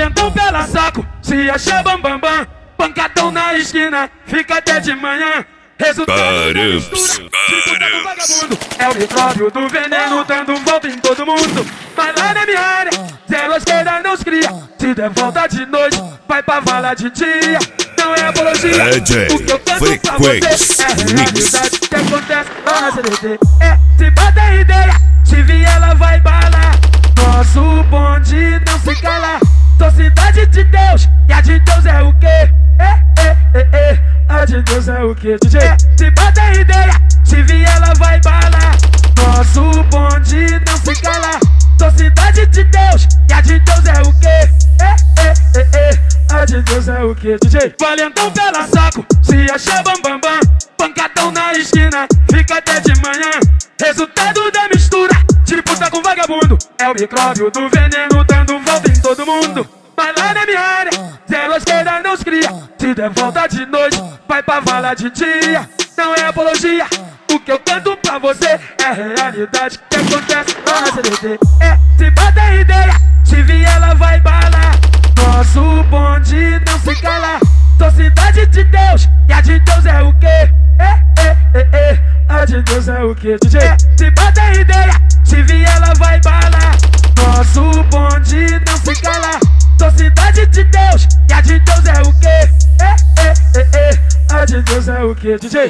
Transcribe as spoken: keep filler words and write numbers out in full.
Valentão pela saco, se acha bambambam bam, bam. Pancadão na esquina, fica até de manhã. Resultado da mistura, tipo tá com vagabundo. É o micróbio do veneno dando volta em todo mundo. Mas lá na minha área, zero à esquerda não se cria. Se der volta de noite, vai pra vala de dia. Não é apologia, o que eu canto pra você é realidade que acontece lá na C D T. É, se bota ideia, se vier ela vai balar. Nosso bonde não se cala. Sou cidade de Deus, e a de Deus é o quê? É, é, é, é. A de Deus é o quê, D J? É, se bota ideia, se vier ela vai balar. Nosso bonde não se cala. Sou cidade de Deus, e a de Deus é o quê? É, é, é, é. A de Deus é o quê, D J? Valentão pela saco, se acha bambambam bam, bam. Pancadão na esquina, fica até de manhã. Resultado da mistura, tipo tá com vagabundo. É o micróbio do veneno dando volta em todo mundo. Mas lá na minha área, zero à esquerda não se cria. Se der volta de noite, vai pra vala de dia. Não é apologia, o que eu canto pra você é realidade que acontece lá na C D T. É, se bota ideia, se vier ela vai balar. Nosso bonde não se cala. Sou cidade de Deus, e a de Deus é o quê? É, é, é, é. A de Deus é o quê, D J? É, se bota ideia, se vier ela vai balar. Nosso bonde não se cala. Sou cidade de Deus, e a de Deus é o quê? É, é, é, é. A de Deus é o quê, D J?